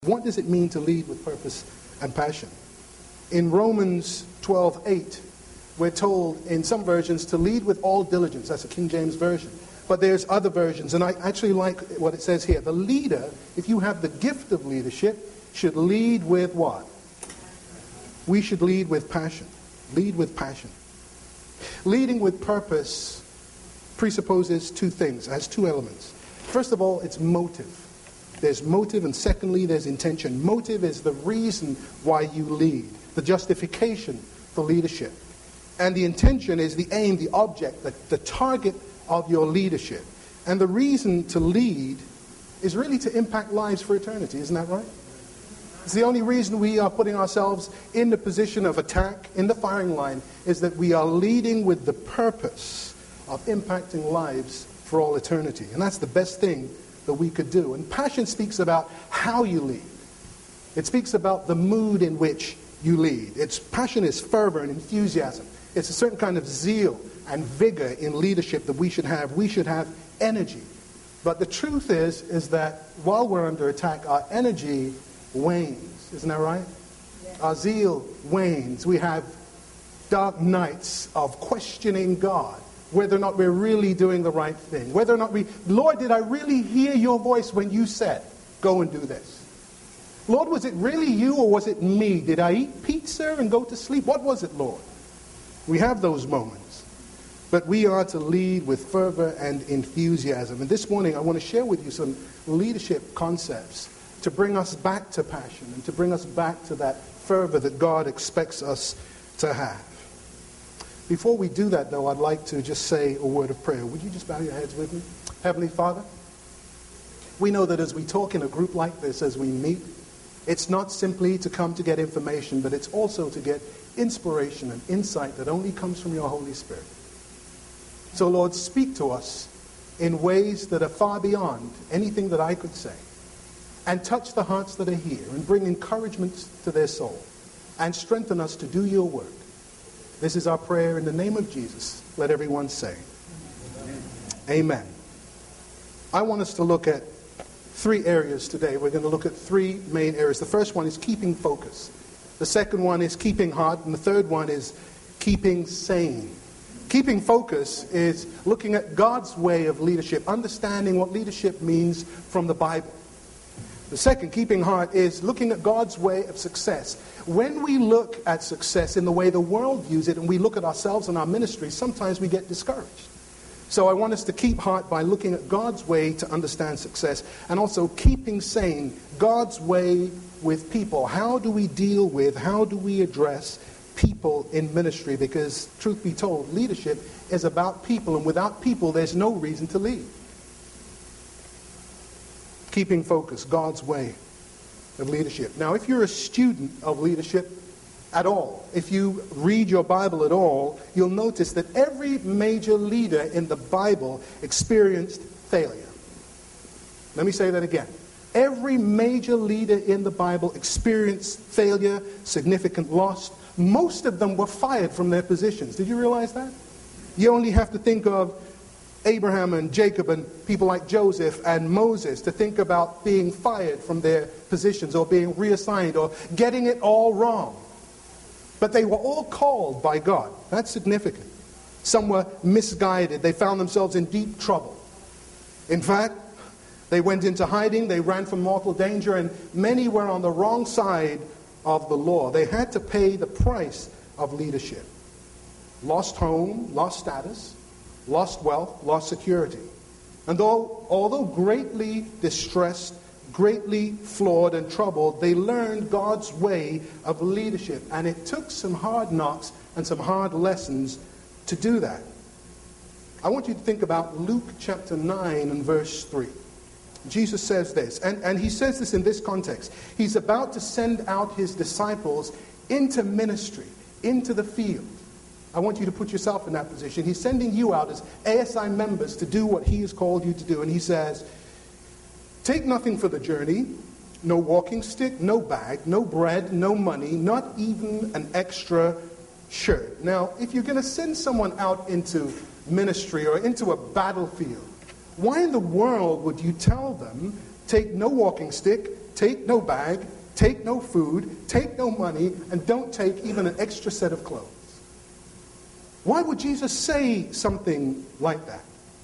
What does it mean to lead with purpose and passion? In Romans 12:8, we're told in some versions to lead with all diligence. That's a King James version. But there's other versions, and I actually like what it says here. The leader, if you have the gift of leadership, should lead with what? We should lead with passion. Lead with passion. Leading with purpose presupposes two things, has two elements. First of all, it's motive. There's motive, and secondly, there's intention. Motive is the reason why you lead, the justification for leadership. And the intention is the aim, the object, the target of your leadership. And the reason to lead is really to impact lives for eternity. Isn't that right? It's the only reason we are putting ourselves in the position of attack, in the firing line, is that we are leading with the purpose of impacting lives for all eternity. And that's the best thing that we could do. And passion speaks about how you lead. It speaks about the mood in which you lead. Passion is fervor and enthusiasm. It's a certain kind of zeal and vigor in leadership that we should have. We should have energy. But the truth is that while we're under attack, our energy wanes. Isn't that right? Yeah. Our zeal wanes. We have dark nights of questioning God, whether or not we're really doing the right thing. Whether or not Lord, did I really hear your voice when you said, go and do this? Lord, was it really you or was it me? Did I eat pizza and go to sleep? What was it, Lord? We have those moments. But we are to lead with fervor and enthusiasm. And this morning I want to share with you some leadership concepts to bring us back to passion and to bring us back to that fervor that God expects us to have. Before we do that, though, I'd like to just say a word of prayer. Would you just bow your heads with me? Heavenly Father, we know that as we talk in a group like this, as we meet, it's not simply to come to get information, but it's also to get inspiration and insight that only comes from your Holy Spirit. So, Lord, speak to us in ways that are far beyond anything that I could say. And touch the hearts that are here and bring encouragement to their soul and strengthen us to do your work. This is our prayer in the name of Jesus. Let everyone say, Amen. I want us to look at three areas today. We're going to look at three main areas. The first one is keeping focus. The second one is keeping heart. And the third one is keeping sane. Keeping focus is looking at God's way of leadership, understanding what leadership means from the Bible. The second, keeping heart, is looking at God's way of success. When we look at success in the way the world views it, and we look at ourselves and our ministry, sometimes we get discouraged. So I want us to keep heart by looking at God's way to understand success, and also keeping sane, God's way with people. How do we deal with, how do we address people in ministry? Because truth be told, leadership is about people, and without people, there's no reason to lead. Keeping focus, God's way of leadership. Now, if you're a student of leadership at all, if you read your Bible at all, you'll notice that every major leader in the Bible experienced failure. Let me say that again. Every major leader in the Bible experienced failure, significant loss. Most of them were fired from their positions. Did you realize that? You only have to think of Abraham and Jacob and people like Joseph and Moses to think about being fired from their positions or being reassigned or getting it all wrong. But they were all called by God. That's significant. Some were misguided. They found themselves in deep trouble. In fact, they went into hiding. They ran from mortal danger, and many were on the wrong side of the law. They had to pay the price of leadership. Lost home, lost status, lost wealth, lost security. And although greatly distressed, greatly flawed and troubled, they learned God's way of leadership. And it took some hard knocks and some hard lessons to do that. I want you to think about Luke chapter 9 and verse 3. Jesus says this, and he says this in this context. He's about to send out his disciples into ministry, into the field. I want you to put yourself in that position. He's sending you out as ASI members to do what he has called you to do. And he says, take nothing for the journey, no walking stick, no bag, no bread, no money, not even an extra shirt. Now, if you're going to send someone out into ministry or into a battlefield, why in the world would you tell them, take no walking stick, take no bag, take no food, take no money, and don't take even an extra set of clothes. Why would Jesus say something like that?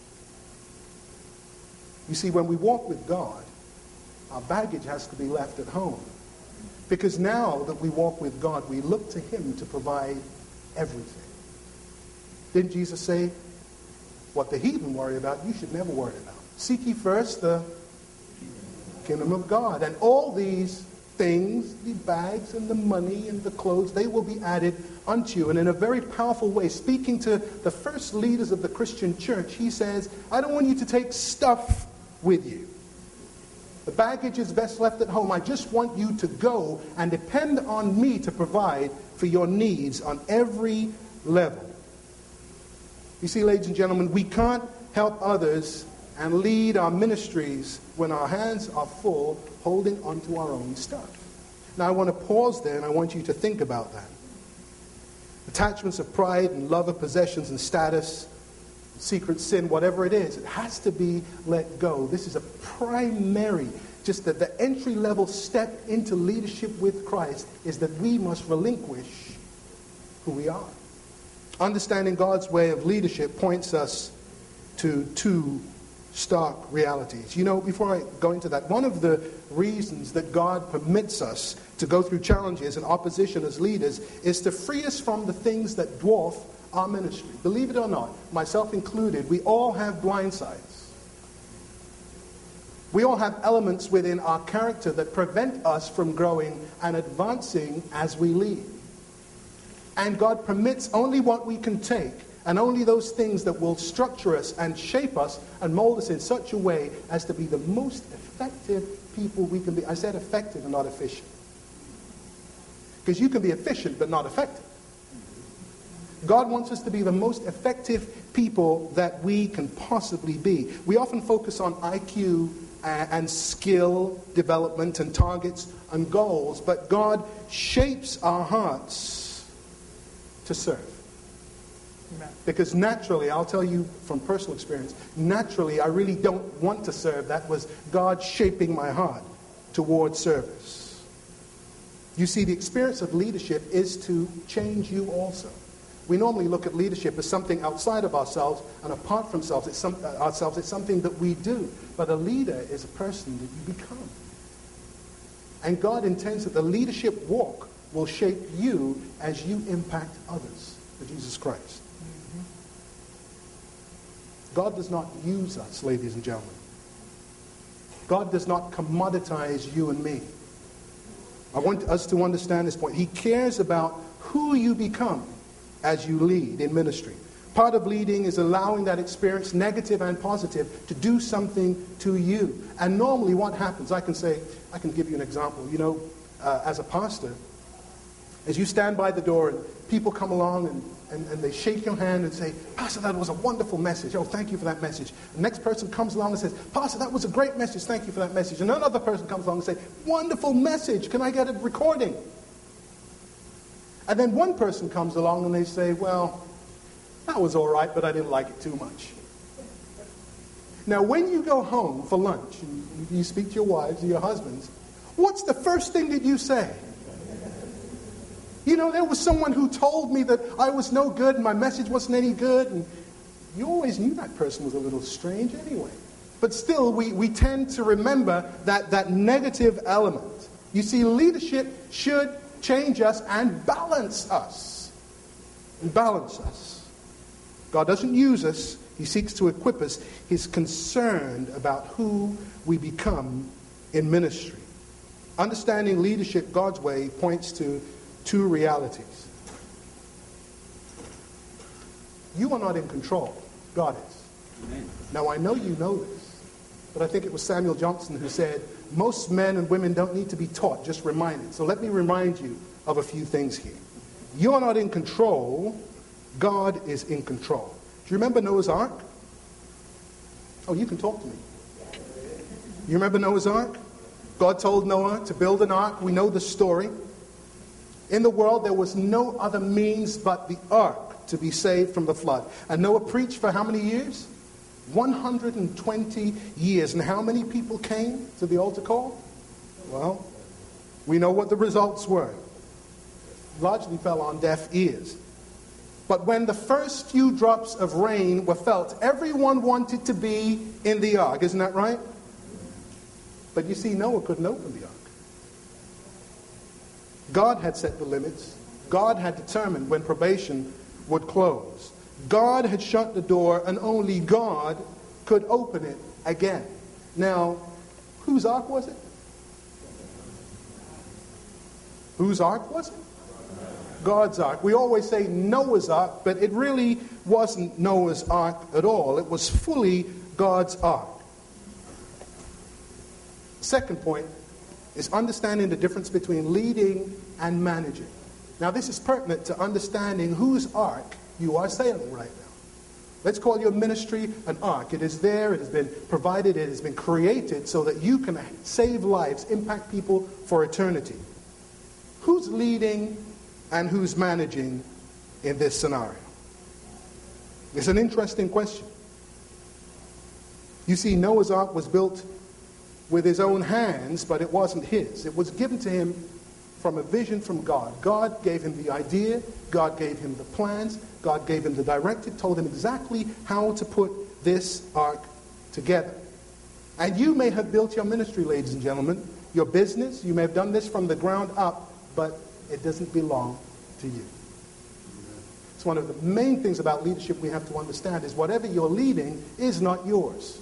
You see, when we walk with God, our baggage has to be left at home. Because now that we walk with God, we look to Him to provide everything. Didn't Jesus say, what the heathen worry about, you should never worry about? Seek ye first the kingdom of God. And all these things, the bags and the money and the clothes, they will be added unto you. And in a very powerful way, speaking to the first leaders of the Christian church, he says, I don't want you to take stuff with you. The baggage is best left at home. I just want you to go and depend on me to provide for your needs on every level. You see, ladies and gentlemen, we can't help others and lead our ministries when our hands are full holding onto our own stuff. Now I want to pause there and I want you to think about that. Attachments of pride and love of possessions and status, secret sin, whatever it is, it has to be let go. This is a primary, just that the entry-level step into leadership with Christ is that we must relinquish who we are. Understanding God's way of leadership points us to two stark realities. You know, before I go into that, one of the reasons that God permits us to go through challenges and opposition as leaders is to free us from the things that dwarf our ministry. Believe it or not, myself included, we all have blind sides. We all have elements within our character that prevent us from growing and advancing as we lead. And God permits only what we can take, and only those things that will structure us and shape us and mold us in such a way as to be the most effective people we can be. I said effective and not efficient. Because you can be efficient but not effective. God wants us to be the most effective people that we can possibly be. We often focus on IQ and skill development and targets and goals, but God shapes our hearts to serve. Because naturally, I'll tell you from personal experience, naturally I really don't want to serve. That was God shaping my heart toward service. You see, the experience of leadership is to change you also. We normally look at leadership as something outside of ourselves and apart from ourselves. It's something that we do. But a leader is a person that you become. And God intends that the leadership walk will shape you as you impact others for Jesus Christ. God does not use us, ladies and gentlemen. God does not commoditize you and me. I want us to understand this point. He cares about who you become as you lead in ministry. Part of leading is allowing that experience, negative and positive, to do something to you. And normally what happens, I can give you an example. You know, as a pastor, as you stand by the door and people come along and they shake your hand and say, Pastor, that was a wonderful message. Oh, thank you for that message. The next person comes along and says, Pastor, that was a great message. Thank you for that message. And another person comes along and says, wonderful message. Can I get a recording? And then one person comes along and they say, well, that was all right, but I didn't like it too much. Now, when you go home for lunch and you speak to your wives or your husbands, what's the first thing that you say? You know, there was someone who told me that I was no good and my message wasn't any good. And you always knew that person was a little strange anyway. But still, we tend to remember that negative element. You see, leadership should change us and balance us. God doesn't use us. He seeks to equip us. He's concerned about who we become in ministry. Understanding leadership God's way points to two realities. You are not in control. God is. Amen. Now, I know you know this, but I think it was Samuel Johnson who said, most men and women don't need to be taught, just reminded. So let me remind you of a few things here. You are not in control. God is in control. Do you remember Noah's Ark? Oh, you can talk to me. You remember Noah's Ark? God told Noah to build an ark. We know the story. In the world, there was no other means but the ark to be saved from the flood. And Noah preached for how many years? 120 years. And how many people came to the altar call? Well, we know what the results were. Largely fell on deaf ears. But when the first few drops of rain were felt, everyone wanted to be in the ark. Isn't that right? But you see, Noah couldn't open the ark. God had set the limits. God had determined when probation would close. God had shut the door, and only God could open it again. Now, whose ark was it? Whose ark was it? God's ark. We always say Noah's ark, but it really wasn't Noah's ark at all. It was fully God's ark. Second point is understanding the difference between leading and managing. Now, this is pertinent to understanding whose ark you are sailing right now. Let's call your ministry an ark. It is there, it has been provided, it has been created so that you can save lives, impact people for eternity. Who's leading and who's managing in this scenario? It's an interesting question. You see, Noah's ark was built with his own hands, but it wasn't his. It was given to him from a vision from God. God gave him the idea, God gave him the plans, God gave him the directive, told him exactly how to put this ark together. And you may have built your ministry, ladies and gentlemen, your business, you may have done this from the ground up, but it doesn't belong to you. It's one of the main things about leadership we have to understand is whatever you're leading is not yours.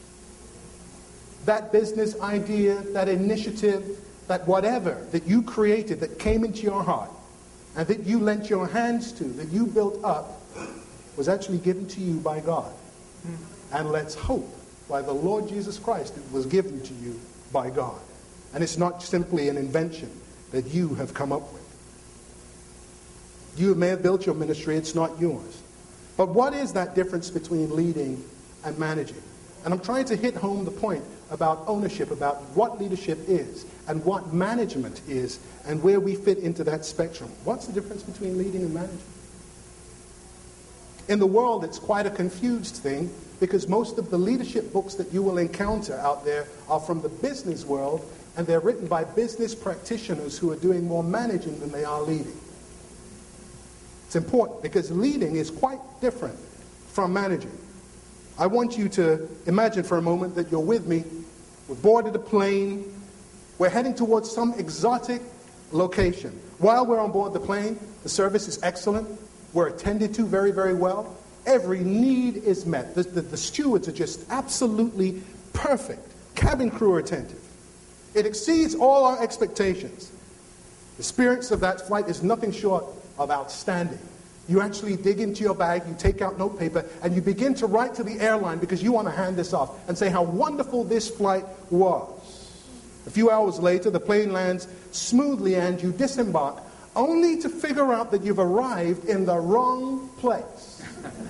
That business idea, that initiative, that whatever that you created that came into your heart and that you lent your hands to, that you built up, was actually given to you by God. And let's hope by the Lord Jesus Christ it was given to you by God. And it's not simply an invention that you have come up with. You may have built your ministry, it's not yours. But what is that difference between leading and managing? And I'm trying to hit home the point about ownership, about what leadership is and what management is and where we fit into that spectrum. What's the difference between leading and managing? In the world, it's quite a confused thing because most of the leadership books that you will encounter out there are from the business world, and they're written by business practitioners who are doing more managing than they are leading. It's important because leading is quite different from managing. I want you to imagine for a moment that you're with me. We've boarded a plane. We're heading towards some exotic location. While we're on board the plane, the service is excellent. We're attended to very, very well. Every need is met. The stewards are just absolutely perfect. Cabin crew are attentive. It exceeds all our expectations. The experience of that flight is nothing short of outstanding. You actually dig into your bag, you take out notepaper, and you begin to write to the airline because you want to hand this off and say how wonderful this flight was. A few hours later, the plane lands smoothly and you disembark, only to figure out that you've arrived in the wrong place.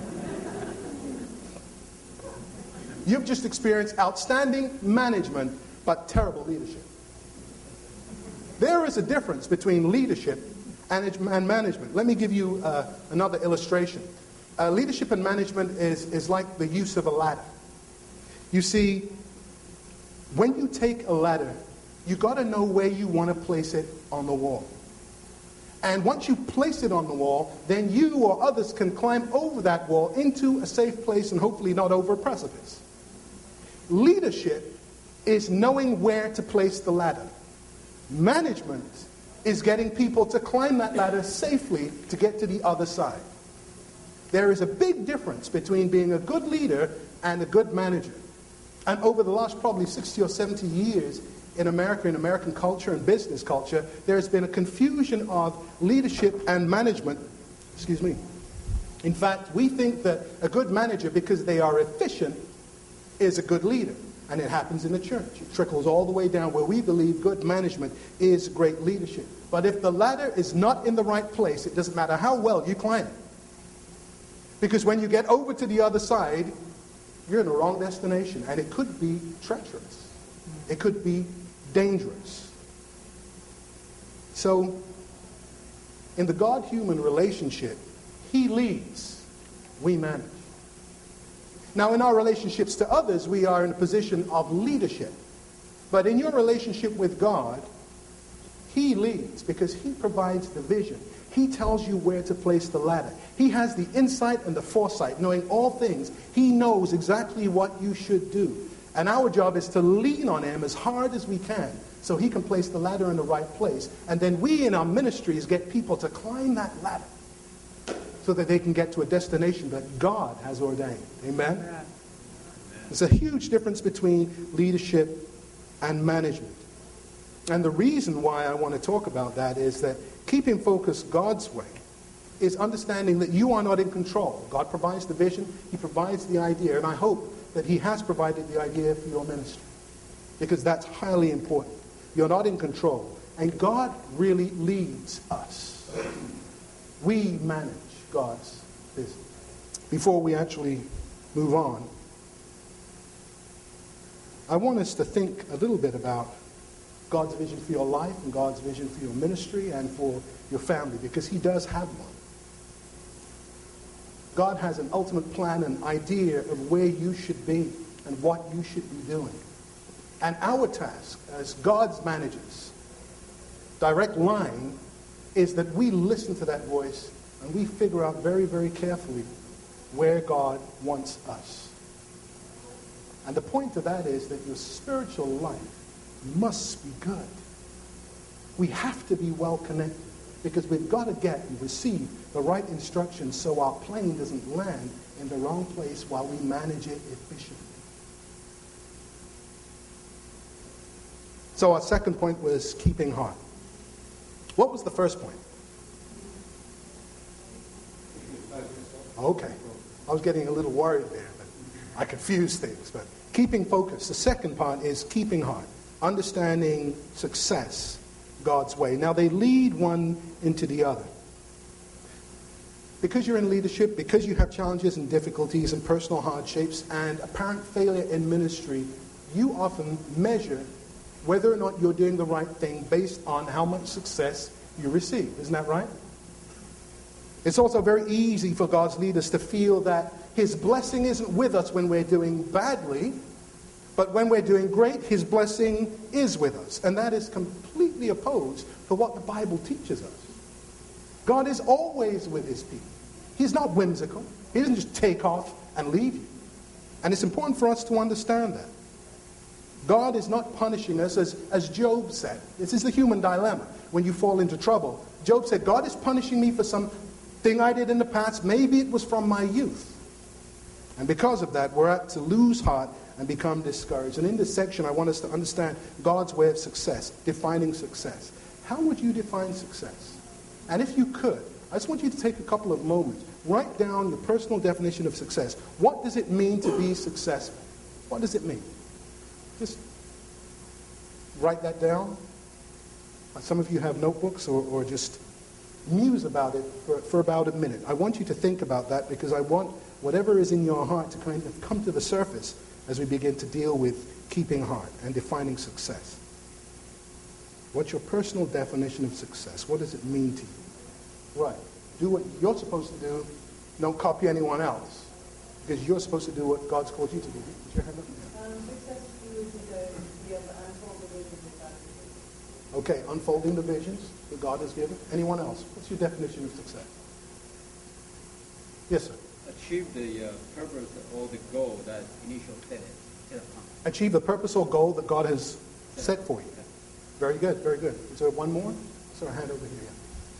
You've just experienced outstanding management, but terrible leadership. There is a difference between leadership and management. Let me give you another illustration. Leadership and management is like the use of a ladder. You see, when you take a ladder, you got to know where you want to place it on the wall. And once you place it on the wall, then you or others can climb over that wall into a safe place and hopefully not over a precipice. Leadership is knowing where to place the ladder. Management is getting people to climb that ladder safely to get to the other side. There is a big difference between being a good leader and a good manager. And over the last probably 60 or 70 years in America, in American culture and business culture, there has been a confusion of leadership and management. Excuse me. In fact, we think that a good manager, because they are efficient, is a good leader. And it happens in the church. It trickles all the way down where we believe good management is great leadership. But if the ladder is not in the right place, it doesn't matter how well you climb it. Because when you get over to the other side, you're in the wrong destination. And it could be treacherous. It could be dangerous. So, in the God-human relationship, He leads, we manage. Now, in our relationships to others, we are in a position of leadership. But in your relationship with God, He leads because He provides the vision. He tells you where to place the ladder. He has the insight and the foresight, knowing all things. He knows exactly what you should do. And our job is to lean on Him as hard as we can so He can place the ladder in the right place. And then we in our ministries get people to climb that ladder so that they can get to a destination that God has ordained. Amen? Amen. There's a huge difference between leadership and management. And the reason why I want to talk about that is that keeping focus God's way is understanding that you are not in control. God provides the vision, He provides the idea, and I hope that He has provided the idea for your ministry, because that's highly important. You're not in control, and God really leads us. We manage God's business. Before we actually move on, I want us to think a little bit about God's vision for your life and God's vision for your ministry and for your family, because He does have one. God has an ultimate plan and idea of where you should be and what you should be doing. And our task as God's managers, direct line, is that we listen to that voice and we figure out very, very carefully where God wants us. And the point of that is that your spiritual life must be good. We have to be well connected because we've got to get and receive the right instructions so our plane doesn't land in the wrong place while we manage it efficiently. So our second point was keeping heart. What was the first point? Okay. I was getting a little worried there, but I confused things. But keeping focus. The second part is keeping heart. Understanding success God's way. Now they lead one into the other. Because you're in leadership, because you have challenges and difficulties and personal hardships and apparent failure in ministry, you often measure whether or not you're doing the right thing based on how much success you receive. Isn't that right? It's also very easy for God's leaders to feel that His blessing isn't with us when we're doing badly, but when we're doing great, His blessing is with us. And that is completely opposed to what the Bible teaches us. God is always with His people. He's not whimsical. He doesn't just take off and leave you. And it's important for us to understand that. God is not punishing us as Job said. This is the human dilemma when you fall into trouble. Job said, God is punishing me for something I did in the past. Maybe it was from my youth. And because of that, we're apt to lose heart and become discouraged. And in this section, I want us to understand God's way of success, defining success. How would you define success? And if you could, I just want you to take a couple of moments. Write down your personal definition of success. What does it mean to be successful? What does it mean? Just write that down. Some of you have notebooks or just muse about it for about a minute. I want you to think about that because I want whatever is in your heart to kind of come to the surface as we begin to deal with keeping heart and defining success. What's your personal definition of success? What does it mean to you? Right. Do what you're supposed to do. Don't copy anyone else. Because you're supposed to do what God's called you to do. Did you have that? Success to do with the unfold the vision that God has given. Okay, unfolding the visions that God has given. Anyone else? What's your definition of success? Yes, sir. Achieve the purpose or the goal that initial set upon. Achieve the purpose or goal that God has set for you. Very good, very good. Is there one more? Is there a hand over here?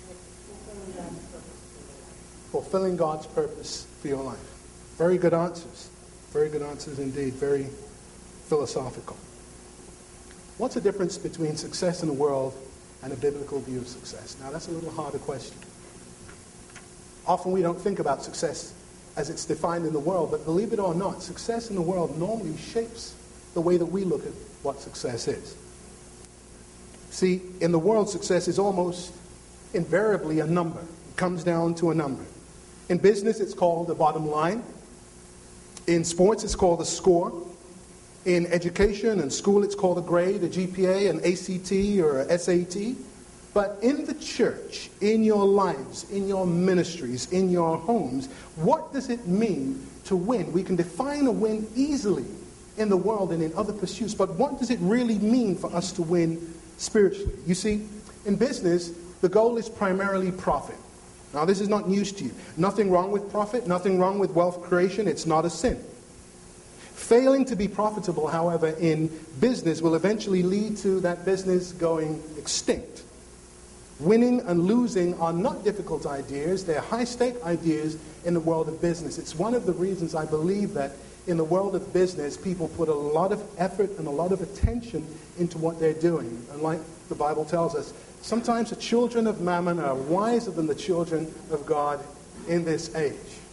Fulfilling God's purpose for your life. Very good answers. Very good answers indeed. Very philosophical. What's the difference between success in the world and a biblical view of success? Now, that's a little harder question. Often we don't think about success as it's defined in the world, but believe it or not, success in the world normally shapes the way that we look at what success is. See, in the world, success is almost invariably a number. It comes down to a number. In business, it's called the bottom line. In sports, it's called the score. In education and school, it's called a grade, a GPA, an ACT, or a SAT. But in the church, in your lives, in your ministries, in your homes, what does it mean to win? We can define a win easily in the world and in other pursuits, but what does it really mean for us to win spiritually? You see, in business, the goal is primarily profit. Now, this is not news to you. Nothing wrong with profit, nothing wrong with wealth creation. It's not a sin. Failing to be profitable, however, in business will eventually lead to that business going extinct. Winning and losing are not difficult ideas. They're high-stake ideas in the world of business. It's one of the reasons I believe that in the world of business, people put a lot of effort and a lot of attention into what they're doing. And like the Bible tells us, sometimes the children of Mammon are wiser than the children of God in this age.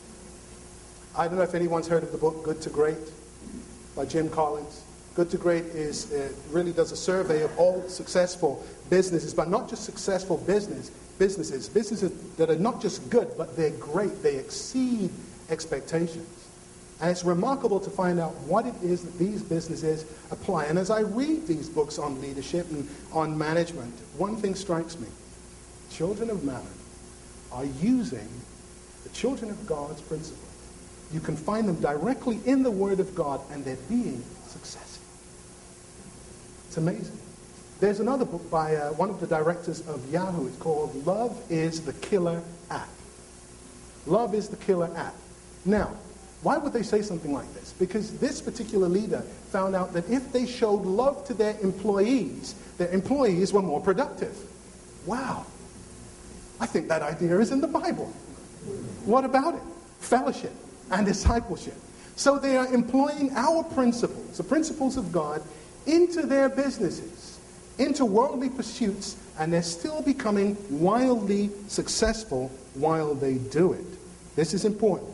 I don't know if anyone's heard of the book Good to Great by Jim Collins. Good to Great really does a survey of all successful businesses, but not just successful businesses that are not just good, but they're great. They exceed expectations. And it's remarkable to find out what it is that these businesses apply. And as I read these books on leadership and on management, one thing strikes me. Children of Mammon are using the children of God's principles. You can find them directly in the Word of God, and they're being successful. It's amazing. There's another book by one of the directors of Yahoo. It's called Love is the Killer App. Love is the Killer App. Now, why would they say something like this? Because this particular leader found out that if they showed love to their employees were more productive. Wow. I think that idea is in the Bible. What about it? Fellowship and discipleship. So they are employing our principles, the principles of God, into their businesses, into worldly pursuits, and they're still becoming wildly successful while they do it. This is important.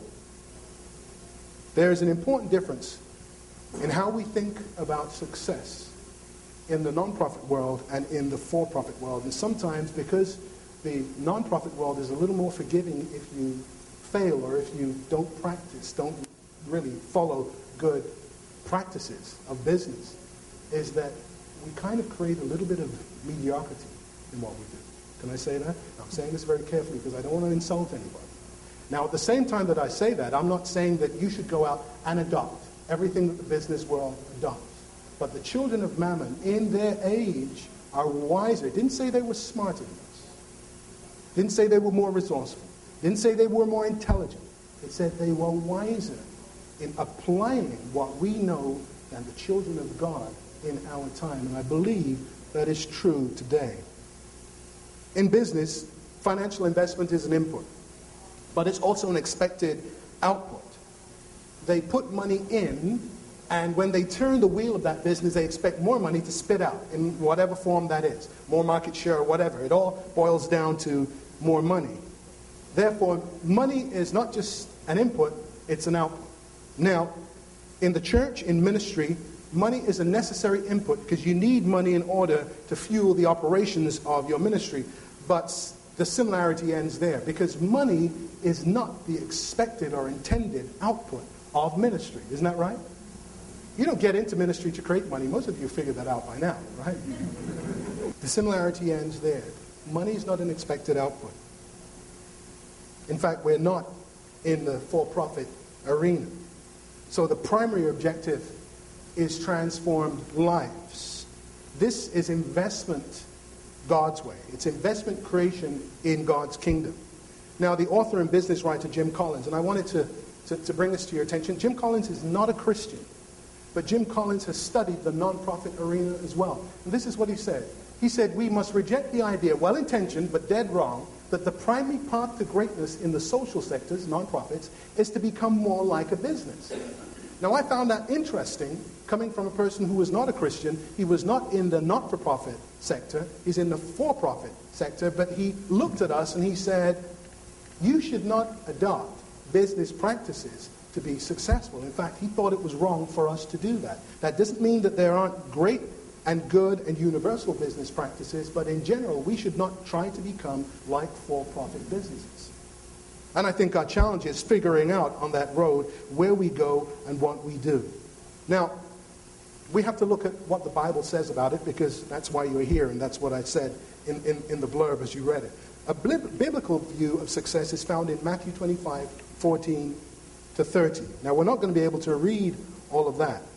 There is an important difference in how we think about success in the non-profit world and in the for-profit world. And sometimes, because the non-profit world is a little more forgiving if you fail or if you don't really follow good practices of business, is that we kind of create a little bit of mediocrity in what we do. Can I say that? I'm saying this very carefully because I don't want to insult anybody. Now, at the same time that I say that, I'm not saying that you should go out and adopt everything that the business world adopts. But the children of Mammon, in their age, are wiser. It didn't say they were smarter than us. It didn't say they were more resourceful. It didn't say they were more intelligent. It said they were wiser in applying what we know than the children of God in our time. And I believe that is true today. In business, financial investment is an input, but it's also an expected output. They put money in, and when they turn the wheel of that business, they expect more money to spit out in whatever form that is, more market share or whatever. It all boils down to more money. Therefore, money is not just an input, it's an output. Now, in the church, in ministry, money is a necessary input because you need money in order to fuel the operations of your ministry. But the similarity ends there because money is not the expected or intended output of ministry. Isn't that right? You don't get into ministry to create money. Most of you figured that out by now, right? The similarity ends there. Money is not an expected output. In fact, we're not in the for-profit arena. So the primary objective is transformed lives. This is investment God's way. It's investment creation in God's kingdom. Now, the author and business writer Jim Collins, and I wanted to bring this to your attention. Jim Collins is not a Christian, but Jim Collins has studied the nonprofit arena as well. And this is what he said. He said, we must reject the idea, well-intentioned but dead wrong, that the primary path to greatness in the social sectors, nonprofits, is to become more like a business. Now, I found that interesting, coming from a person who was not a Christian. He was not in the not-for-profit sector. He's in the for-profit sector. But he looked at us and he said, you should not adopt business practices to be successful. In fact, he thought it was wrong for us to do that. That doesn't mean that there aren't great and good and universal business practices, but in general, we should not try to become like for-profit businesses. And I think our challenge is figuring out on that road where we go and what we do. Now, we have to look at what the Bible says about it because that's why you're here, and that's what I said in the blurb as you read it. A biblical view of success is found in Matthew 25, 14 to 30. Now, we're not going to be able to read all of that.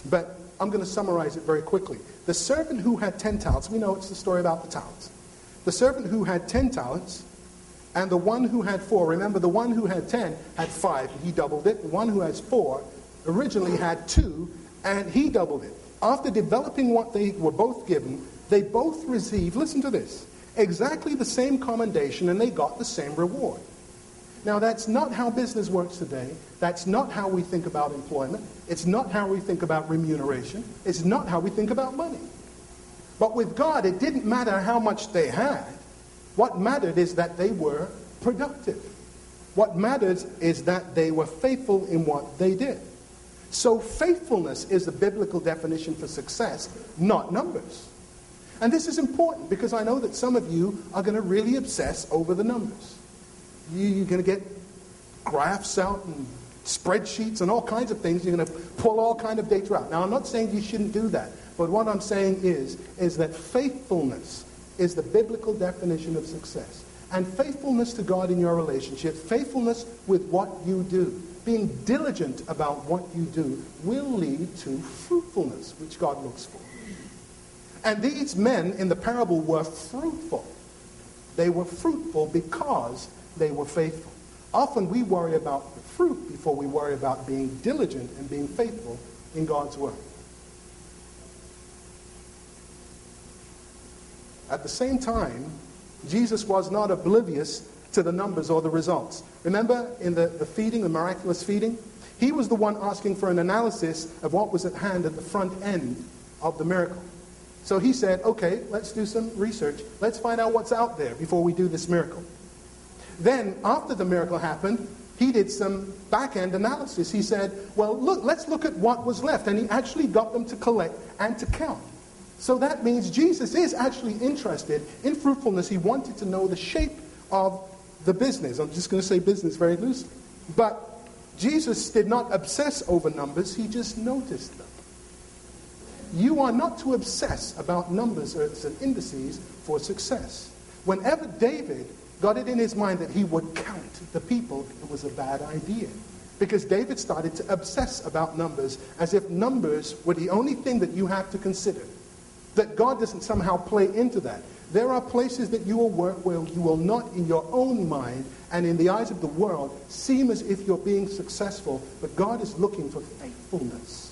But I'm going to summarize it very quickly. The servant who had 10 talents, we know it's the story about the talents. The servant who had 10 talents and the one who had 4. Remember, the one who had 10 had 5, and he doubled it. The one who has 4 originally had 2, and he doubled it. After developing what they were both given, they both received, listen to this, exactly the same commendation, and they got the same reward. Now, that's not how business works today. That's not how we think about employment. It's not how we think about remuneration. It's not how we think about money. But with God, it didn't matter how much they had. What mattered is that they were productive. What matters is that they were faithful in what they did. So faithfulness is the biblical definition for success, not numbers. And this is important because I know that some of you are going to really obsess over the numbers. You're going to get graphs out and spreadsheets and all kinds of things. You're going to pull all kinds of data out. Now, I'm not saying you shouldn't do that. But what I'm saying is that faithfulness is the biblical definition of success. And faithfulness to God in your relationship, faithfulness with what you do, being diligent about what you do, will lead to fruitfulness, which God looks for. And these men in the parable were fruitful. They were fruitful because they were faithful. Often we worry about the fruit before we worry about being diligent and being faithful in God's word. At the same time, Jesus was not oblivious to the numbers or the results. Remember in the feeding, the miraculous feeding? He was the one asking for an analysis of what was at hand at the front end of the miracle. So he said, okay, let's do some research. Let's find out what's out there before we do this miracle. Then, after the miracle happened, he did some back-end analysis. He said, well, look, let's look at what was left. And he actually got them to collect and to count. So that means Jesus is actually interested in fruitfulness. He wanted to know the shape of the business. I'm just going to say business very loosely. But Jesus did not obsess over numbers. He just noticed them. You are not to obsess about numbers as an indices for success. Whenever David got it in his mind that he would count the people, it was a bad idea. Because David started to obsess about numbers as if numbers were the only thing that you have to consider. That God doesn't somehow play into that. There are places that you will work where you will not, in your own mind and in the eyes of the world, seem as if you're being successful, but God is looking for faithfulness.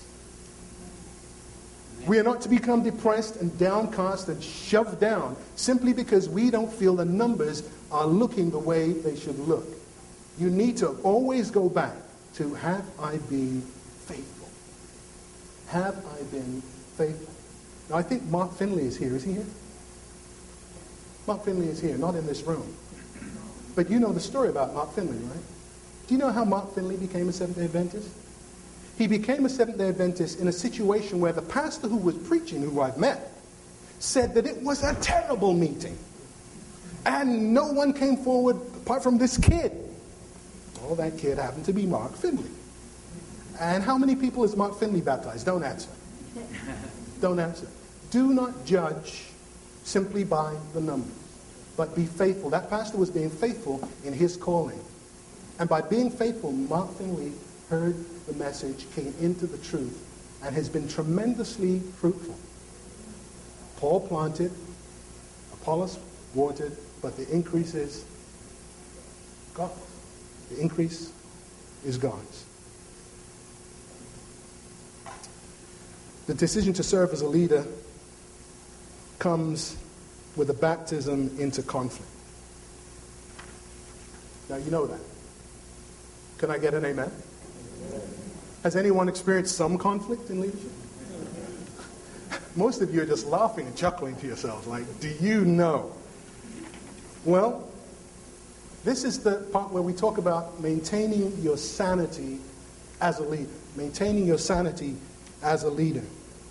We are not to become depressed and downcast and shoved down simply because we don't feel the numbers are looking the way they should look. You need to always go back to, have I been faithful? Have I been faithful? Now, I think Mark Finley is here. Is he here? Mark Finley is here, not in this room. But you know the story about Mark Finley, right? Do you know how Mark Finley became a Seventh-day Adventist? He became a Seventh-day Adventist in a situation where the pastor who was preaching, who I've met, said that it was a terrible meeting. And no one came forward apart from this kid. Well, that kid happened to be Mark Finley. And how many people has Mark Finley baptized? Don't answer. Don't answer. Do not judge simply by the numbers, but be faithful. That pastor was being faithful in his calling. And by being faithful, Mark Finley heard the message, came into the truth, and has been tremendously fruitful. Paul planted, Apollos watered, but the increase is God's. The increase is God's. The decision to serve as a leader comes with a baptism into conflict. Now, you know that. Can I get an amen? Has anyone experienced some conflict in leadership? Most of you are just laughing and chuckling to yourselves, like, do you know? Well, this is the part where we talk about maintaining your sanity as a leader. Maintaining your sanity as a leader.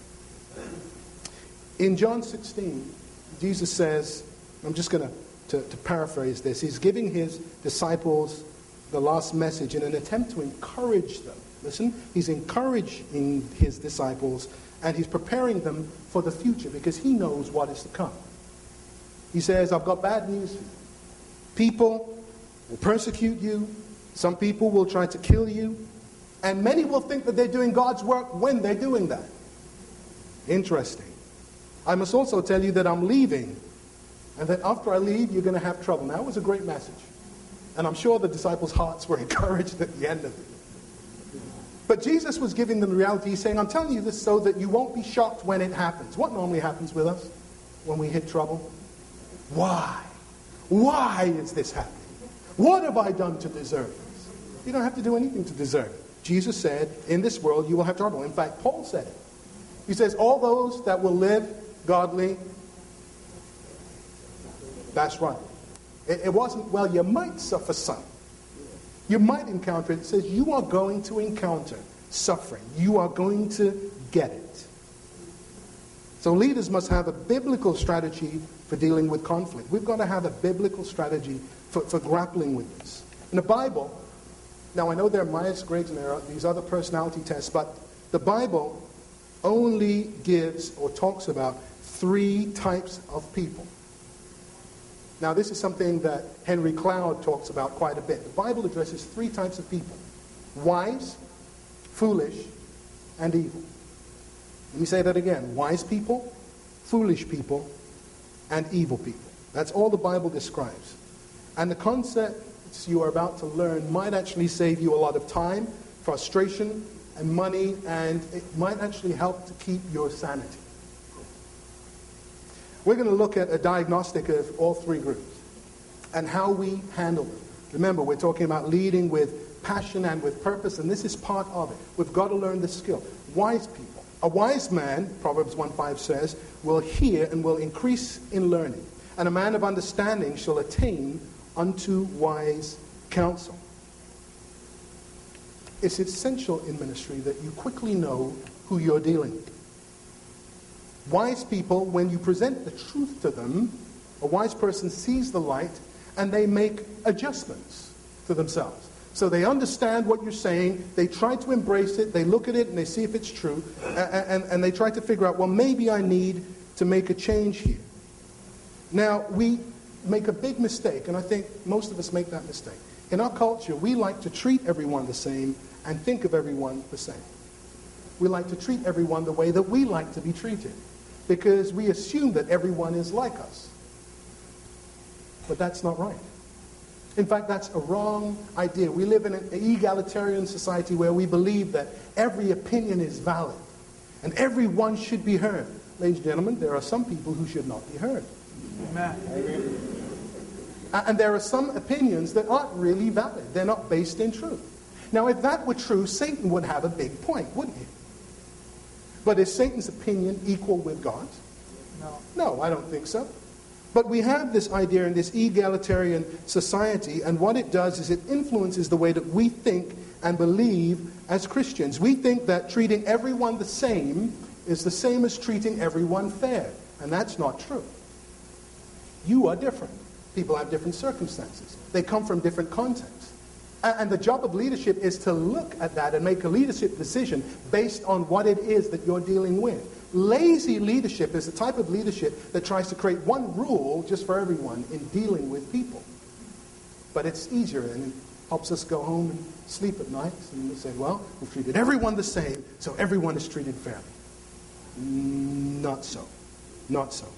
In John 16, Jesus says, I'm just going to paraphrase this. He's giving his disciples the last message in an attempt to encourage them. Listen, he's encouraging his disciples and he's preparing them for the future because he knows what is to come. He says, I've got bad news for you. People will persecute you. Some people will try to kill you. And many will think that they're doing God's work when they're doing that. Interesting. I must also tell you that I'm leaving, and that after I leave, you're going to have trouble. Now, it was a great message. And I'm sure the disciples' hearts were encouraged at the end of it. But Jesus was giving them the reality. He's saying, I'm telling you this so that you won't be shocked when it happens. What normally happens with us when we hit trouble? Why? Why is this happening? What have I done to deserve this? You don't have to do anything to deserve it. Jesus said, in this world you will have trouble. In fact, Paul said it. He says, all those that will live godly, that's right. It wasn't, well, you might suffer some. You might encounter it. It says you are going to encounter suffering. You are going to get it. So leaders must have a biblical strategy for dealing with conflict. We've got to have a biblical strategy for grappling with this. In the Bible, now I know there are Myers-Briggs and there are these other personality tests, but the Bible only gives or talks about 3 types of people. Now, this is something that Henry Cloud talks about quite a bit. The Bible addresses 3 types of people: wise, foolish, and evil. Let me say that again. Wise people, foolish people, and evil people. That's all the Bible describes. And the concepts you are about to learn might actually save you a lot of time, frustration, and money, and it might actually help to keep your sanity. We're going to look at a diagnostic of all 3 groups and how we handle them. Remember, we're talking about leading with passion and with purpose, and this is part of it. We've got to learn this skill. Wise people. A wise man, Proverbs 1:5 says, will hear and will increase in learning, and a man of understanding shall attain unto wise counsel. It's essential in ministry that you quickly know who you're dealing with. Wise people, when you present the truth to them, a wise person sees the light and they make adjustments to themselves. So they understand what you're saying, they try to embrace it, they look at it and they see if it's true, and they try to figure out, well, maybe I need to make a change here. Now, we make a big mistake, and I think most of us make that mistake. In our culture, we like to treat everyone the same and think of everyone the same. We like to treat everyone the way that we like to be treated, because we assume that everyone is like us. But that's not right. In fact, that's a wrong idea. We live in an egalitarian society where we believe that every opinion is valid and everyone should be heard. Ladies and gentlemen, there are some people who should not be heard. Amen. And there are some opinions that aren't really valid. They're not based in truth. Now, if that were true, Satan would have a big point, wouldn't he? But is Satan's opinion equal with God's? No, I don't think so. But we have this idea in this egalitarian society, and what it does is it influences the way that we think and believe as Christians. We think that treating everyone the same is the same as treating everyone fair, and that's not true. You are different. People have different circumstances. They come from different contexts. And the job of leadership is to look at that and make a leadership decision based on what it is that you're dealing with. Lazy leadership is the type of leadership that tries to create one rule just for everyone in dealing with people. But it's easier and it helps us go home and sleep at night. And we say, well, we've treated everyone the same, so everyone is treated fairly. Not so. Not so.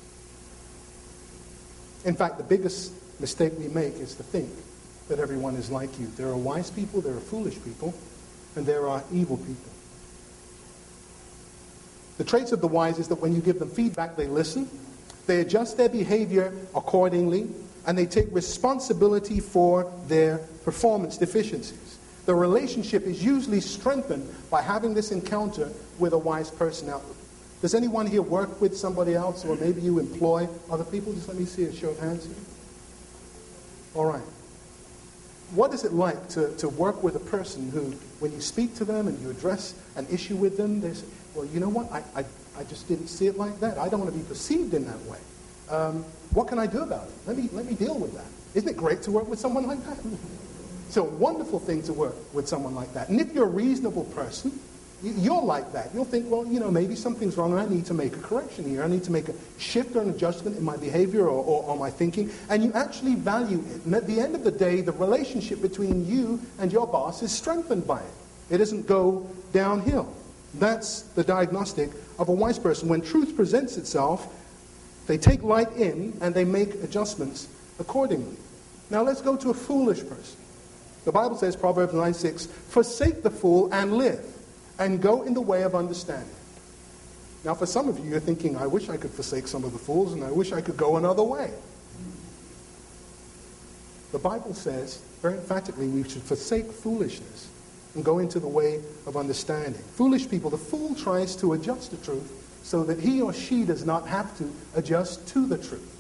In fact, the biggest mistake we make is to think that everyone is like you. There are wise people, there are foolish people, and there are evil people. The traits of the wise is that when you give them feedback, they listen, they adjust their behavior accordingly, and they take responsibility for their performance deficiencies. The relationship is usually strengthened by having this encounter with a wise person. Now, does anyone here work with somebody else, or maybe you employ other people? Just let me see a show of hands here. All right. What is it like to work with a person who, when you speak to them and you address an issue with them, they say, well, you know what, I just didn't see it like that. I don't want to be perceived in that way. What can I do about it? Let me deal with that. Isn't it great to work with someone like that? It's a wonderful thing to work with someone like that. And if you're a reasonable person, you're like that. You'll think, well, maybe something's wrong and I need to make a correction here. I need to make a shift or an adjustment in my behavior or my thinking. And you actually value it. And at the end of the day, the relationship between you and your boss is strengthened by it. It doesn't go downhill. That's the diagnostic of a wise person. When truth presents itself, they take light in and they make adjustments accordingly. Now let's go to a foolish person. The Bible says, Proverbs 9:6, forsake the fool and live, and go in the way of understanding. Now for some of you, you're thinking, I wish I could forsake some of the fools, and I wish I could go another way. The Bible says, very emphatically, we should forsake foolishness and go into the way of understanding. Foolish people, the fool tries to adjust the truth so that he or she does not have to adjust to the truth.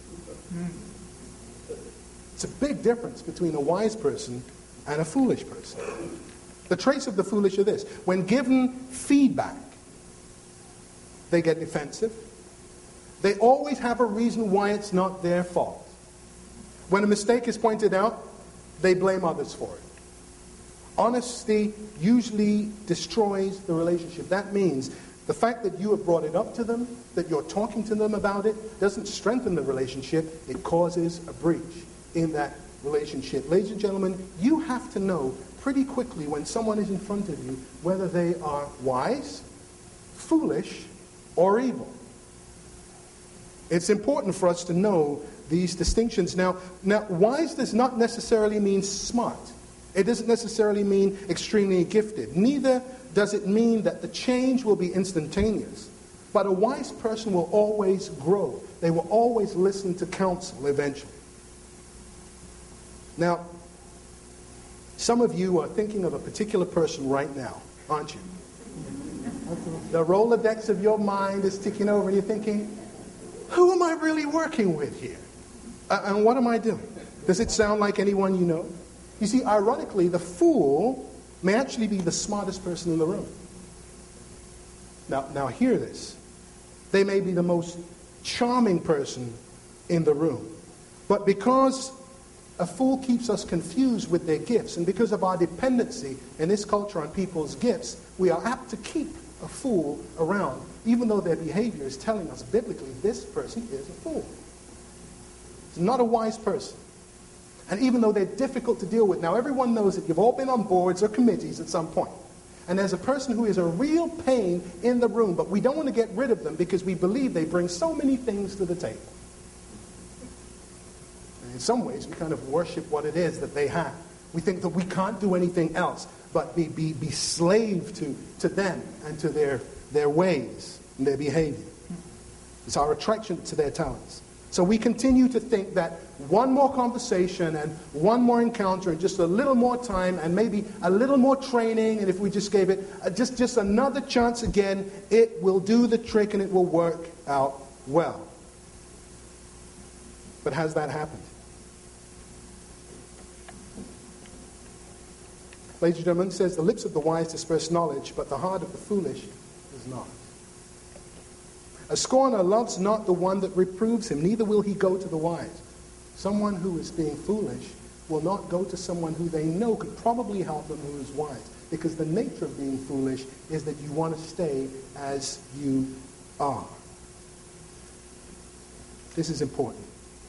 It's a big difference between a wise person and a foolish person. The traits of the foolish are this. When given feedback, they get defensive. They always have a reason why it's not their fault. When a mistake is pointed out, they blame others for it. Honesty usually destroys the relationship. That means the fact that you have brought it up to them, that you're talking to them about it, doesn't strengthen the relationship. It causes a breach in that relationship. Ladies and gentlemen, you have to know pretty quickly when someone is in front of you whether they are wise, foolish, or evil. It's important for us to know these distinctions. Now, wise does not necessarily mean smart. It doesn't necessarily mean extremely gifted. Neither does it mean that the change will be instantaneous. But a wise person will always grow. They will always listen to counsel eventually. Now, some of you are thinking of a particular person right now, aren't you? The Rolodex of your mind is ticking over and you're thinking, who am I really working with here? And what am I doing? Does it sound like anyone you know? You see, ironically, the fool may actually be the smartest person in the room. Now hear this. They may be the most charming person in the room. But because a fool keeps us confused with their gifts, and because of our dependency in this culture on people's gifts, we are apt to keep a fool around, even though their behavior is telling us biblically this person is a fool. It's not a wise person. And even though they're difficult to deal with, now everyone knows that you've all been on boards or committees at some point. And there's a person who is a real pain in the room, but we don't want to get rid of them because we believe they bring so many things to the table. And in some ways, we kind of worship what it is that they have. We think that we can't do anything else but be slave to them and to their ways and their behavior. It's our attraction to their talents. So we continue to think that one more conversation and one more encounter and just a little more time and maybe a little more training, and if we just gave it just another chance again, it will do the trick and it will work out well. But has that happened? Ladies and gentlemen, it says, the lips of the wise disperse knowledge, but the heart of the foolish is not. A scorner loves not the one that reproves him, neither will he go to the wise. Someone who is being foolish will not go to someone who they know could probably help them who is wise. Because the nature of being foolish is that you want to stay as you are. This is important.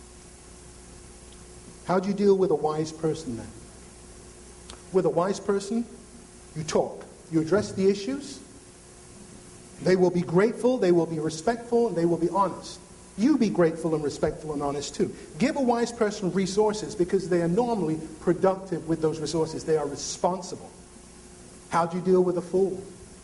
How do you deal with a wise person then? With a wise person, you talk. You address the issues. They will be grateful, they will be respectful, and they will be honest. You be grateful and respectful and honest too. Give a wise person resources because they are normally productive with those resources. They are responsible. How do you deal with a fool?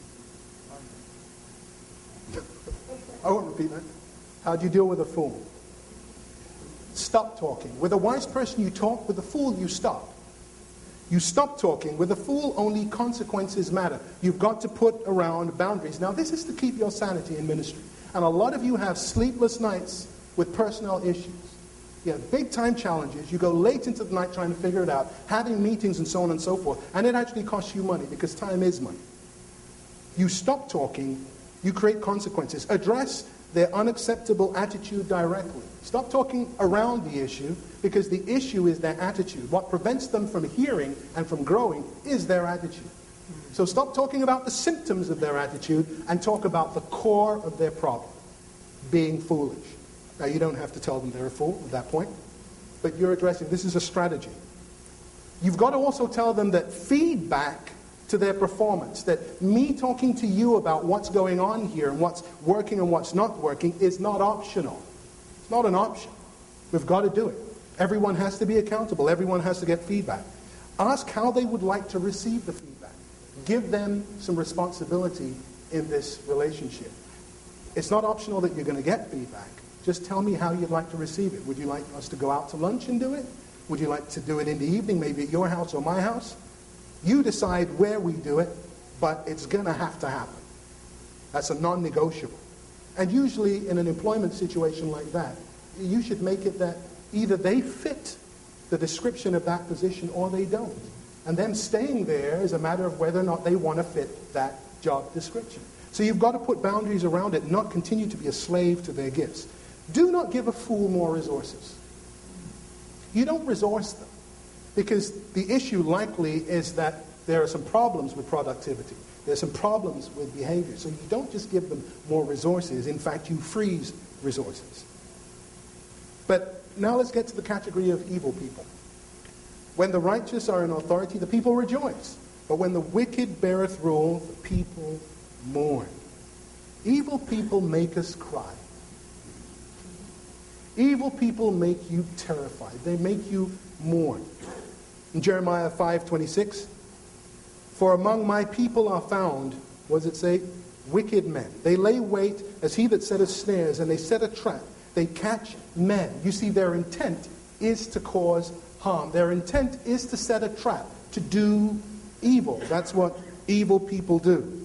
I won't repeat that. How do you deal with a fool? Stop talking. With a wise person you talk, with a fool you stop. You stop talking. With a fool, only consequences matter. You've got to put around boundaries. Now, this is to keep your sanity in ministry. And a lot of you have sleepless nights with personnel issues. You have big-time challenges. You go late into the night trying to figure it out, having meetings and so on and so forth. And it actually costs you money because time is money. You stop talking. You create consequences. Address their unacceptable attitude directly. Stop talking around the issue because the issue is their attitude. What prevents them from hearing and from growing is their attitude. So stop talking about the symptoms of their attitude and talk about the core of their problem, being foolish. Now, you don't have to tell them they're a fool at that point, but you're addressing, this is a strategy. You've got to also tell them that feedback to their performance. That me talking to you about what's going on here and what's working and what's not working is not optional. It's not an option. We've got to do it. Everyone has to be accountable. Everyone has to get feedback. Ask how they would like to receive the feedback. Give them some responsibility in this relationship. It's not optional that you're going to get feedback. Just tell me how you'd like to receive it. Would you like us to go out to lunch and do it? Would you like to do it in the evening, maybe at your house or my house? You decide where we do it, but it's going to happen. That's a non-negotiable. And usually in an employment situation like that, you should make it that either they fit the description of that position or they don't. And them staying there is a matter of whether or not they want to fit that job description. So you've got to put boundaries around it and not continue to be a slave to their gifts. Do not give a fool more resources. You don't resource them, because the issue likely is that there are some problems with productivity. There's some problems with behavior. So you don't just give them more resources. In fact, you freeze resources. But now let's get to the category of evil people. When the righteous are in authority, the people rejoice. But when the wicked beareth rule, the people mourn. Evil people make us cry. Evil people make you terrified. They make you mourn. In Jeremiah 5:26, for among my people are found, what does it say? Wicked men. They lay wait as he that setteth snares, and they set a trap. They catch men. You see, their intent is to cause harm. Their intent is to set a trap, to do evil. That's what evil people do.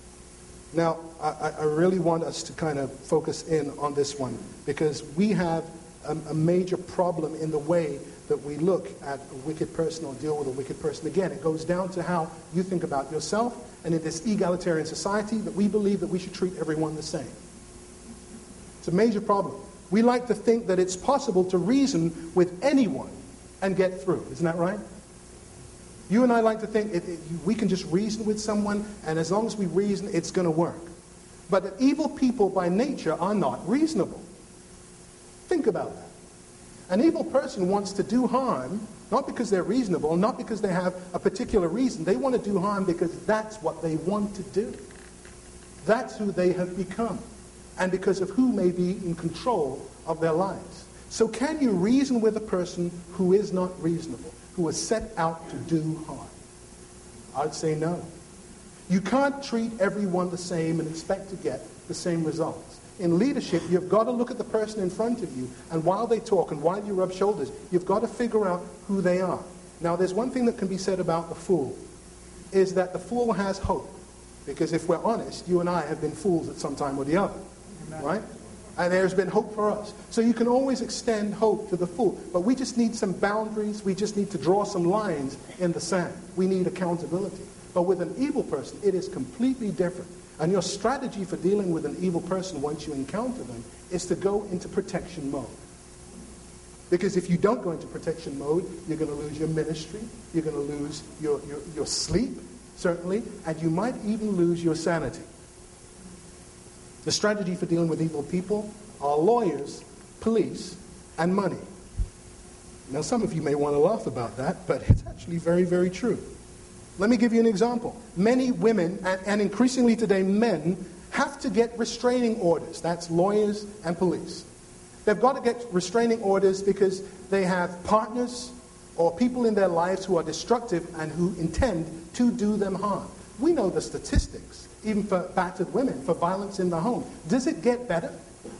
Now, I really want us to kind of focus in on this one, because we have a major problem in the way that we look at a wicked person or deal with a wicked person. Again, it goes down to how you think about yourself, and in this egalitarian society that we believe that we should treat everyone the same. It's a major problem. We like to think that it's possible to reason with anyone and get through. Isn't that right? You and I like to think we can just reason with someone, and as long as we reason, it's going to work. But evil people by nature are not reasonable. Think about that. An evil person wants to do harm, not because they're reasonable, not because they have a particular reason. They want to do harm because that's what they want to do. That's who they have become, and because of who may be in control of their lives. So can you reason with a person who is not reasonable, who is set out to do harm? I'd say no. You can't treat everyone the same and expect to get the same results. In leadership, you've got to look at the person in front of you, and while they talk and while you rub shoulders, you've got to figure out who they are. Now, there's one thing that can be said about the fool, is that the fool has hope. Because if we're honest, you and I have been fools at some time or the other. Amen. Right? And there's been hope for us. So you can always extend hope to the fool. But we just need some boundaries. We just need to draw some lines in the sand. We need accountability. But with an evil person, it is completely different. And your strategy for dealing with an evil person once you encounter them is to go into protection mode. Because if you don't go into protection mode, you're going to lose your ministry, you're going to lose your sleep, certainly, and you might even lose your sanity. The strategy for dealing with evil people are lawyers, police, and money. Now, some of you may want to laugh about that, but it's actually very, very true. Let me give you an example. Many women, and increasingly today men, have to get restraining orders. That's lawyers and police. They've got to get restraining orders because they have partners or people in their lives who are destructive and who intend to do them harm. We know the statistics, even for battered women, for violence in the home. Does it get better?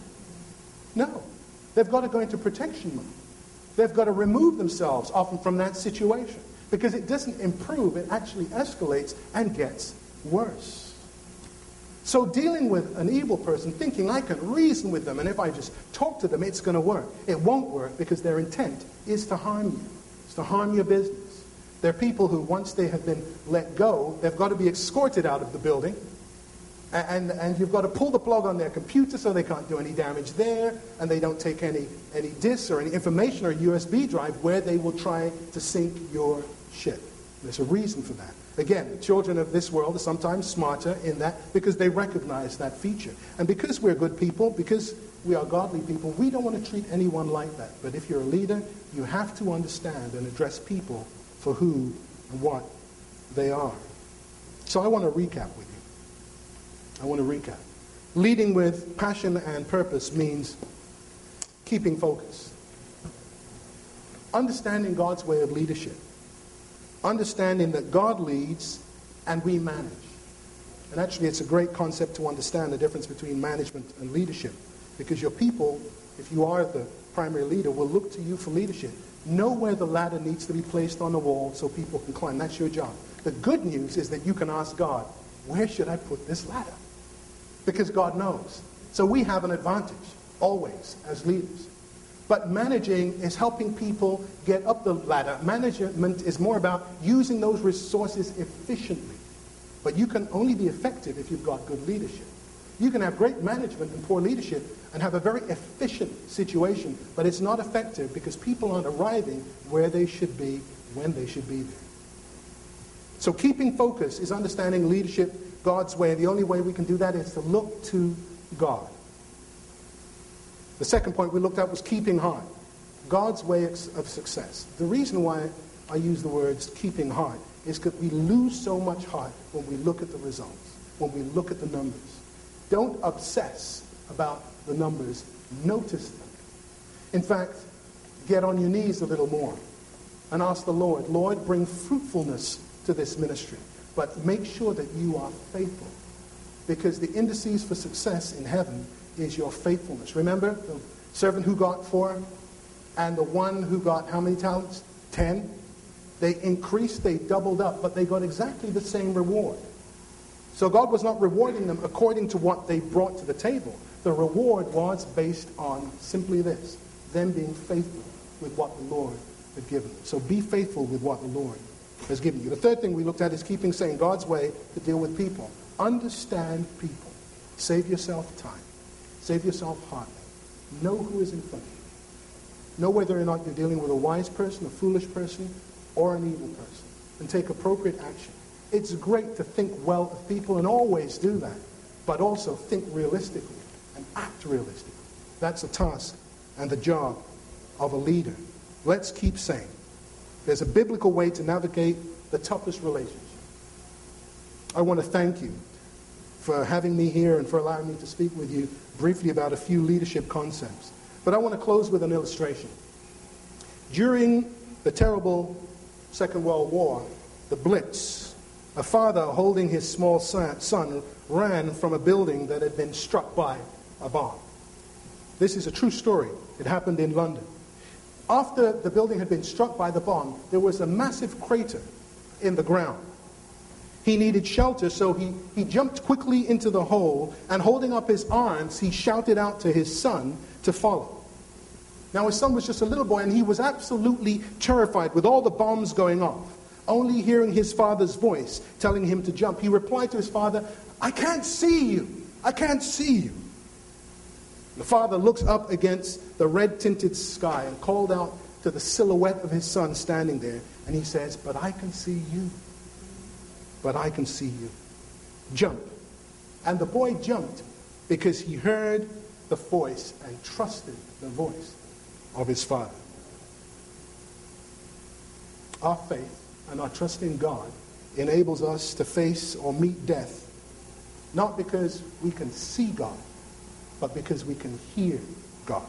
No. They've got to go into protection mode. They've got to remove themselves often from that situation. Because it doesn't improve, it actually escalates and gets worse. So dealing with an evil person, thinking I can reason with them, and if I just talk to them, it's going to work. It won't work because their intent is to harm you. It's to harm your business. They're people who, once they have been let go, they've got to be escorted out of the building. And you've got to pull the plug on their computer so they can't do any damage there, and they don't take any disks or any information or USB drive where they will try to sink your ship. There's a reason for that. Again, children of this world are sometimes smarter in that because they recognize that feature. And because we're good people, because we are godly people, we don't want to treat anyone like that. But if you're a leader, you have to understand and address people for who and what they are. So I want to recap with you. I want to recap. Leading with passion and purpose means keeping focus. Understanding God's way of leadership. Understanding that God leads and we manage. And actually it's a great concept to understand the difference between management and leadership. Because your people, if you are the primary leader, will look to you for leadership. Know where the ladder needs to be placed on the wall so people can climb. That's your job. The good news is that you can ask God, where should I put this ladder? Because God knows. So we have an advantage, always, as leaders. But managing is helping people get up the ladder. Management is more about using those resources efficiently. But you can only be effective if you've got good leadership. You can have great management and poor leadership and have a very efficient situation, but it's not effective because people aren't arriving where they should be, when they should be there. So keeping focus is understanding leadership God's way. The only way we can do that is to look to God. The second point we looked at was keeping heart. God's way of success. The reason why I use the words keeping heart is because we lose so much heart when we look at the results, when we look at the numbers. Don't obsess about the numbers. Notice them. In fact, get on your knees a little more and ask the Lord, Lord, bring fruitfulness to this ministry. But make sure that you are faithful. Because the indices for success in heaven is your faithfulness. Remember the servant who got 4 and the one who got how many talents? 10. They increased, they doubled up, but they got exactly the same reward. So God was not rewarding them according to what they brought to the table. The reward was based on simply this, them being faithful with what the Lord had given them. So be faithful with what the Lord has given you. The third thing we looked at is keeping saying God's way to deal with people. Understand people. Save yourself time. Save yourself heart. Know who is in front of you. Know whether or not you're dealing with a wise person, a foolish person, or an evil person. And take appropriate action. It's great to think well of people and always do that. But also think realistically and act realistically. That's the task and the job of a leader. Let's keep saying. There's a biblical way to navigate the toughest relationship. I want to thank you for having me here and for allowing me to speak with you briefly about a few leadership concepts. But I want to close with an illustration. During the terrible Second World War, the Blitz, a father holding his small son ran from a building that had been struck by a bomb. This is a true story. It happened in London. After the building had been struck by the bomb, there was a massive crater in the ground. He needed shelter, so he jumped quickly into the hole, and holding up his arms, he shouted out to his son to follow. Now his son was just a little boy, and he was absolutely terrified with all the bombs going off. Only hearing his father's voice telling him to jump, he replied to his father, "I can't see you. I can't see you." The father looks up against the red-tinted sky and called out to the silhouette of his son standing there, and he says, "But I can see you. But I can see you. Jump." And the boy jumped because he heard the voice and trusted the voice of his father. Our faith and our trust in God enables us to face or meet death, not because we can see God, but because we can hear God.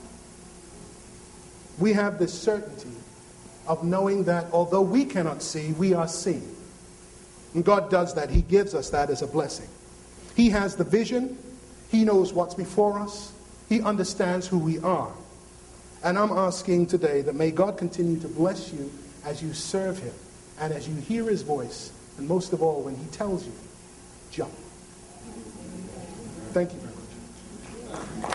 We have this certainty of knowing that although we cannot see, we are seen. And God does that. He gives us that as a blessing. He has the vision. He knows what's before us. He understands who we are. And I'm asking today that may God continue to bless you as you serve Him and as you hear His voice, and most of all when He tells you, jump. Thank you very much.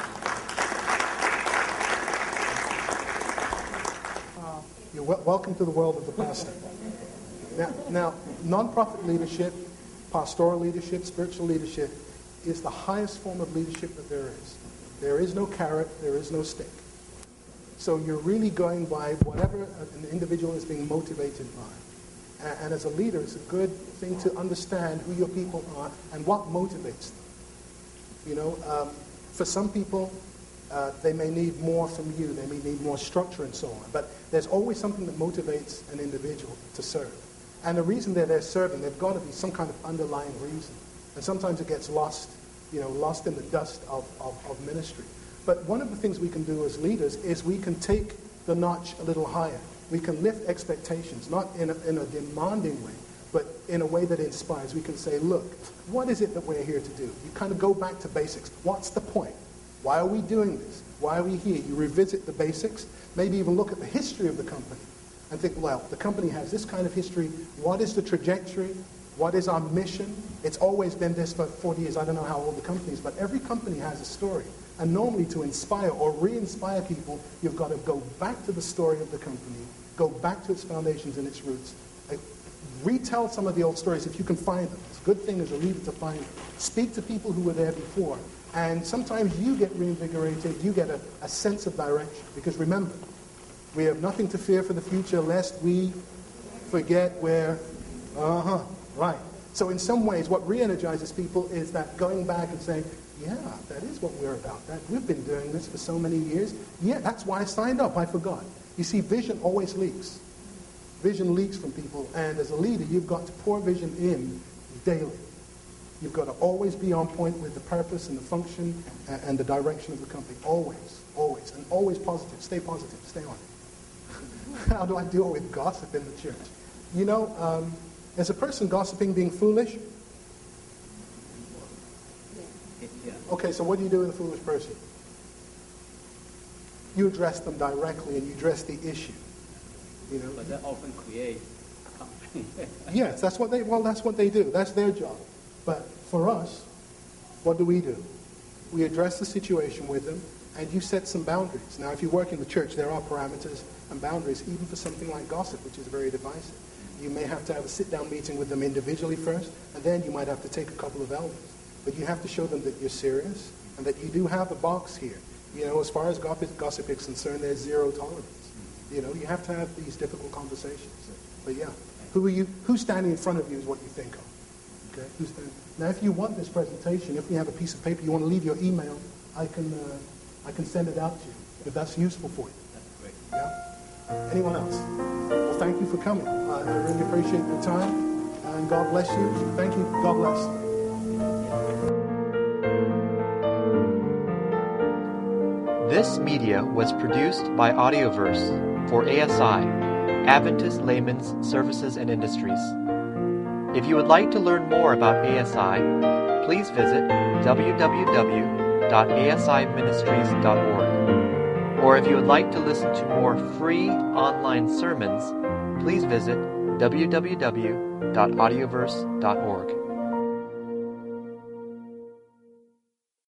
You're welcome to the world of the pastor. Now, non-profit leadership, pastoral leadership, spiritual leadership is the highest form of leadership that there is. There is no carrot, there is no stick. So you're really going by whatever an individual is being motivated by. And as a leader, it's a good thing to understand who your people are and what motivates them. You know, for some people, they may need more from you. They may need more structure and so on. But there's always something that motivates an individual to serve. And the reason they're serving, there's got to be some kind of underlying reason. And sometimes it gets lost, lost in the dust of ministry. But one of the things we can do as leaders is we can take the notch a little higher. We can lift expectations, not in a demanding way, but in a way that inspires. We can say, look, what is it that we're here to do? You kind of go back to basics. What's the point? Why are we doing this? Why are we here? You revisit the basics, maybe even look at the history of the company and think, well, the company has this kind of history. What is the trajectory? What is our mission? It's always been this for 40 years. I don't know how old the company is, but every company has a story. And normally to inspire or re-inspire people, you've got to go back to the story of the company, go back to its foundations and its roots, retell some of the old stories if you can find them. It's a good thing as a leader to find them. Speak to people who were there before. And sometimes you get reinvigorated, you get a sense of direction. Because remember, we have nothing to fear for the future lest we forget where, right. So in some ways, what re-energizes people is that going back and saying, yeah, that is what we're about. We've been doing this for so many years. Yeah, that's why I signed up. I forgot. You see, vision always leaks. Vision leaks from people. And as a leader, you've got to pour vision in daily. You've got to always be on point with the purpose and the function and the direction of the company. Always, always. And always positive. Stay positive. Stay on it. How do I deal with gossip in the church? Is a person gossiping being foolish? Okay, so what do you do with a foolish person? You address them directly and you address the issue. But that often creates conflict. Yes, that's what they do. That's their job. But for us, what do? We address the situation with them and you set some boundaries. Now, if you work in the church, there are parameters and boundaries, even for something like gossip, which is very divisive. You may have to have a sit-down meeting with them individually first, and then you might have to take a couple of elders. But you have to show them that you're serious and that you do have a box here. As far as gossip is concerned, there's zero tolerance. You have to have these difficult conversations. But yeah, who's standing in front of you is what you think of. Okay? Now, if you want this presentation, if we have a piece of paper, you want to leave your email, I can send it out to you if that's useful for you. That's great. Yeah? Anyone else? Well, thank you for coming. I really appreciate your time, and God bless you. Thank you. God bless. This media was produced by Audioverse for ASI, Adventist Layman's Services and Industries. If you would like to learn more about ASI, please visit www.asiministries.org. Or if you would like to listen to more free online sermons, please visit www.audioverse.org.